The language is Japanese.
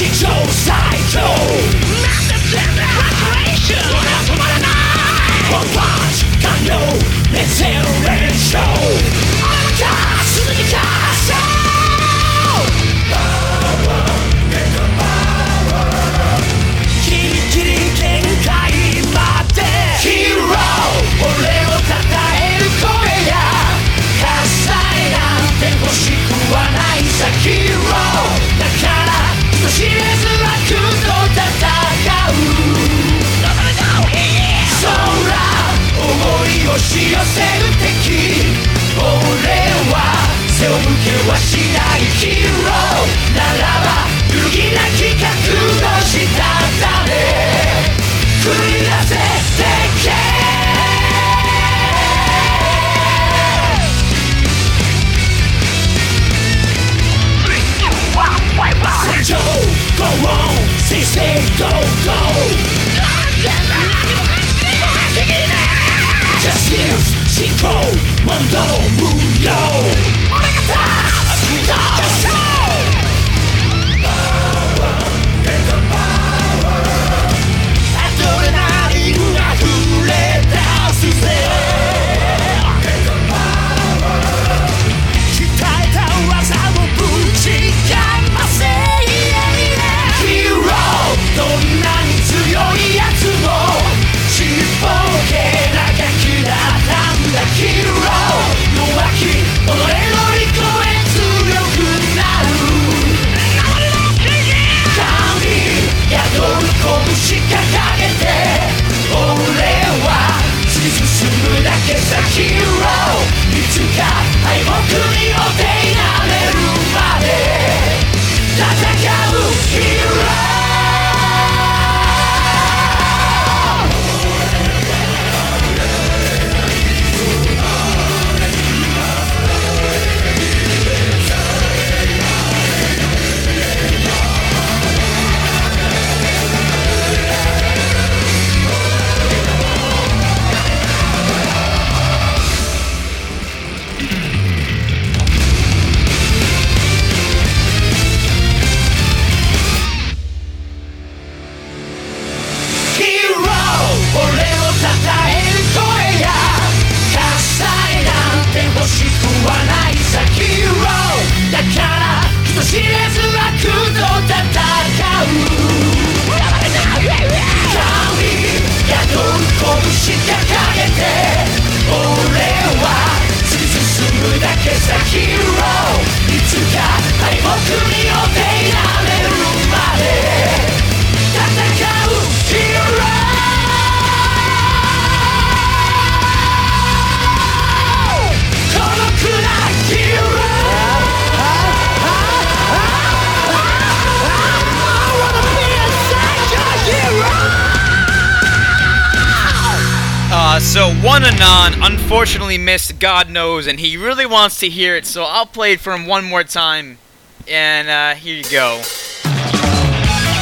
上最強なんだ全部フラストレーション俺は止まらないワンパンチ完了レッツセルレーションあなた続きかギリギリ限界までヒーロー俺を称える声や喝采なんて欲しくはないさヒーローだから人知れず悪と戦う空思い押し寄せる敵俺は背を向けはしないヒーローならば揺るぎなき覚悟したため繰り出せ敵戦場 Go on Say say go go Justice 進行問答無用俺が立つJust goアドレナリンが溢れ出すぜ鍛えた技をぶちかませヒーローどんなに強いやつもちっぽけなガキだったんだヒーロー弱き己の利己へ強くなる神宿る拳掲げて俺は突き進むだけさヒーローいつか敗北にお手なれるまで戦うヒーロー So One Anon unfortunately missed God Knows, and he really wants to hear it, so I'll play it for him one more time, and here you go.